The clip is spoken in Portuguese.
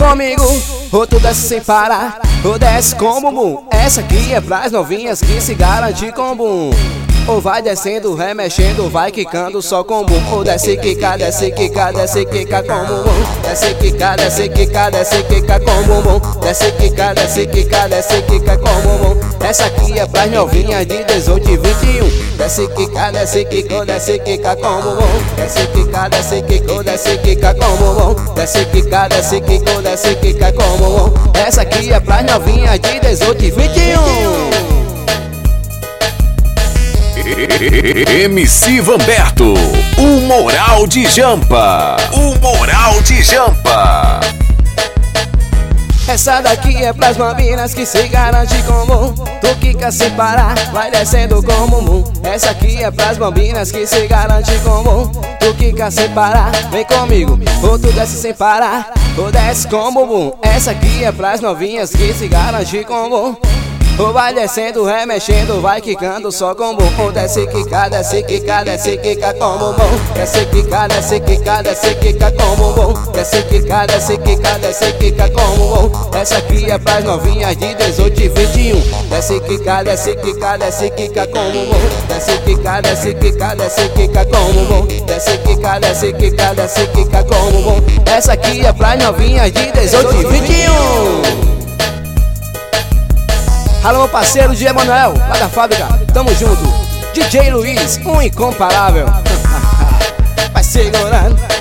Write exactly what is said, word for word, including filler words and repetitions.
comigo, ou tu desce sem parar, ou desce com bumbum. Essa aqui é pras novinhas que se garante com bumbum. Ou vai descendo, remexendo, vai quicando só com bum. Ou desce, quica, desce, quica, desce, quica com bumbum. Desce, quica, desce, quica, desce, quica com bumbum. Desce, quica, desce, quica, desce, quica com bumbum. Essa aqui é pras novinhas de dezoito e vinte e um. Desce, quica, desce, quica, desce, quica com bumbum. Desce, quica, desce, quica, desce, quica com bumbum. Desce, quica, desce, quica, desce, quica com bumbum. Essa aqui é pras novinhas de dezoito e vinte e um. M C Vanberto, o Moral de Jampa, o Moral de Jampa. Essa daqui é pras maminas que se garante com bum. Tu quica sem parar, vai descendo com bumbum. Essa aqui é pras maminas que se garante com bum. Tu quica sem parar, vem comigo, ou tu desce sem parar, ou desce com bumbum. Essa aqui é pras novinhas que se garante com bum. Ou vai descendo, remexendo, vai quicando só com bumbum. Ou desce, quica, desce, quica, desce, quica com bumbum. Desce, quica, desce, quica, desce, quica com bumbum. Desce, quica, desce, quica, desce, quica com bumbum. Essa aqui é pras novinhas de dezoito e vinte e um. Desce, quica, desce, quica, desce, quica com bumbum. Desce, quica, desce, quica, desce, quica com bumbum. Desce, quica, desce, quica, desce, quica com bumbum. Essa aqui é pras novinhas de dezoito e vinte e um. Alô, meu parceiro de Emanuel, lá da fábrica, tamo junto. D J Luiz, um incomparável. Vai segurando.